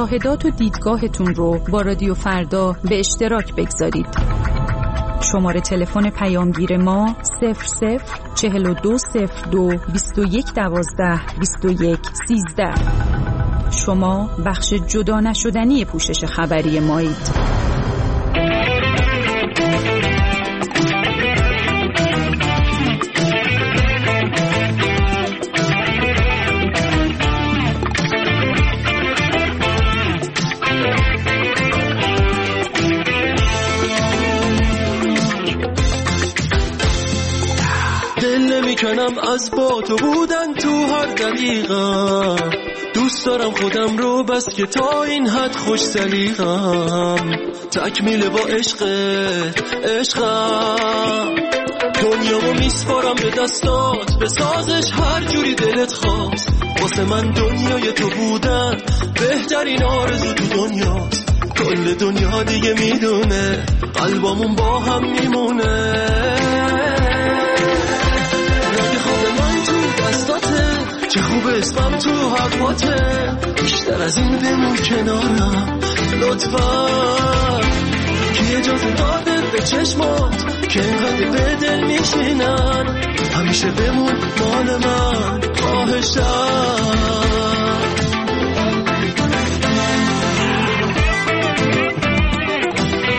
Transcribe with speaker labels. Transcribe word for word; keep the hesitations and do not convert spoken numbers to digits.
Speaker 1: مشاهدات و دیدگاهتون رو با رادیو فردا به اشتراک بگذارید. شماره تلفن پیامگیر ما صفر صفر چهل و دو صفر دو بیست و یک دوازده بیست و یک سیزده. شما بخش جدا نشدنی پوشش خبری مایید.
Speaker 2: کنم از با تو بودن تو هر دقیقه، دوست دارم خودم رو بس که تا این حد خوش سلیقم، تکمیل با عشق عشقم، دنیامو میسپارم به دستات، به سازش هر جوری دلت خواست، واسه من دنیای تو بودن بهترین آرزو تو دنیاست، کل دنیا دیگه میدونه قلبامون با هم میمونه، چه خوب اسمم تو حرفاته، بیشتر از این بمون کنارم لطفا، کی اجازه داده به چشمات که اینقدر به دل میشینن، همیشه بمون مال من خواهشم.